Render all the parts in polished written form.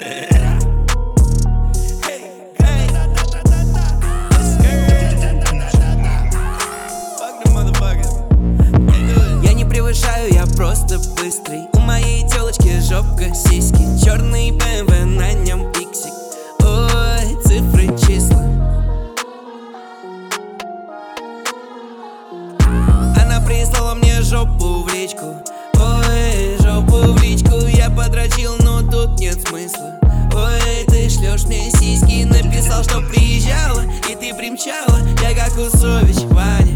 Я не превышаю, я просто быстрый. У моей телочки жопка, сиськи, черный BMW, на нем пиксик. Ой, цифры, числа. Она прислала мне жопу в личку. Ой, жопу в личку я подрочил, но тут нет смысла. Ой, ты шлешь мне сиськи, написал, что приезжала, и ты примчала. Я как Усович, Ваня.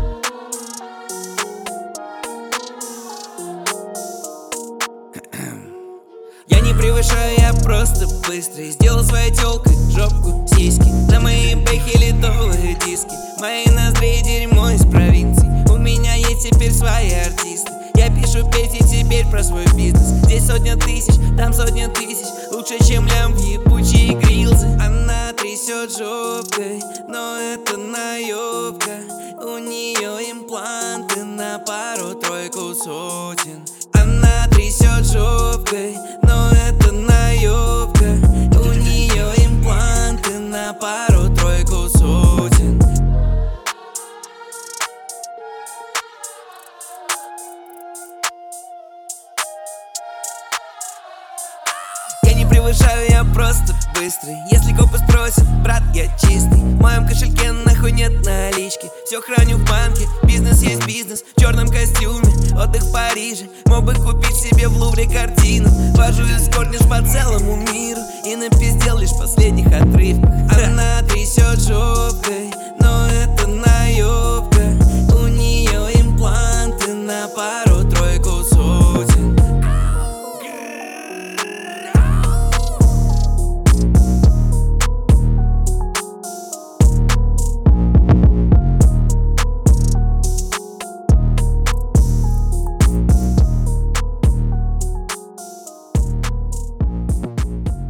Я не превышаю, я просто быстрый. Сделал своей тёлкой жопку, сиськи. На мои бэхи литовые диски. Мои ноздри дерьмо из провинции. У меня есть теперь свои артисты. Я пишу песни теперь про свой бизнес. Здесь сотня тысяч, там сотня тысяч. Лучше, чем лям в ебучие грилзы. Она трясет жопкой, но это наебка. У нее импланты на пару-тройку сотен. Она трясет жопкой, но это наебка. У нее импланты на пару-тройку сотен. Я не превышаю, я просто быстрый. Если копы спросят, брат, я чистый. В моем кошельке нахуй нет налички. Все храню в банке, бизнес есть бизнес. В черном костюме, отдых в Париже. Мог бы купить себе в Лувре картину. Вожу эскорт по целому миру и напиздел лишь в последних отрывках. Она